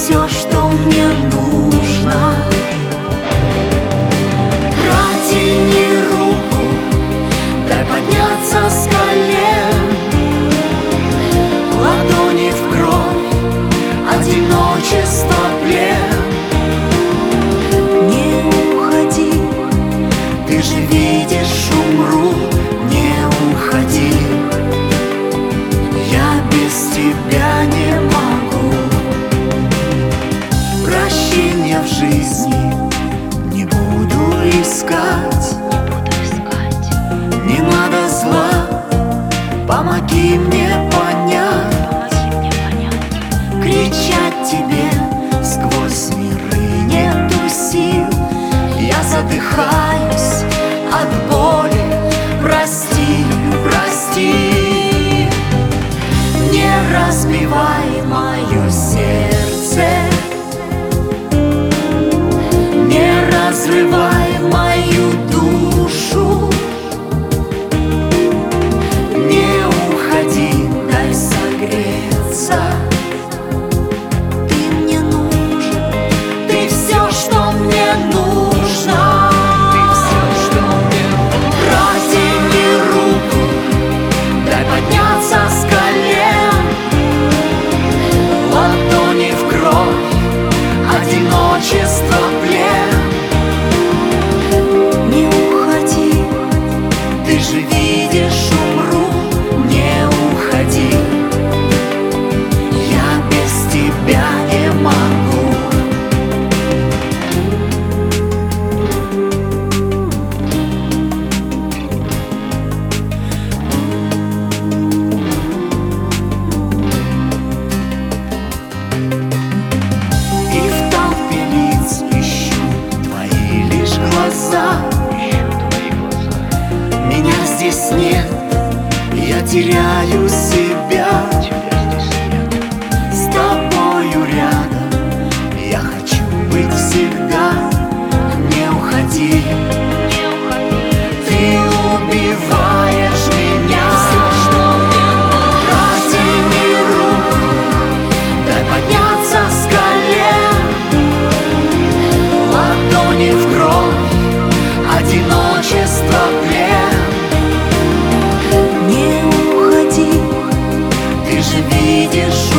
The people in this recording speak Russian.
все, что мне нужно. Протяни руку, дай подняться с колен. Ладони в кровь, одиночество, плен. Не уходи, ты же видишь, умру. Не уходи, я без тебя не могу. Прощения в жизни не буду искать. Не надо зла, помоги мне понять. Кричать тебе сквозь миры нету сил. Я задыхаюсь от боли. Прости, прости. Не разбивай мое сердце, не разрывай мою душу. Не уходи, дай согреться. Ты мне нужен, ты все, что мне нужно. Протяни руку, дай подняться с колен. Ладони в кровь, одиночество, плен. Не уходи, ты же видишь, умру. Не уходи, я без тебя не могу. И в толпе лиц ищу твои лишь глаза. Меня здесь нет, я теряю себя. С тобою рядом я хочу быть всегда. Не уходи, ты убиваешь меня. Протяни руку, дай подняться с колен. Ладони в кровь, одиночество, плен. Не уходи, ты же видишь,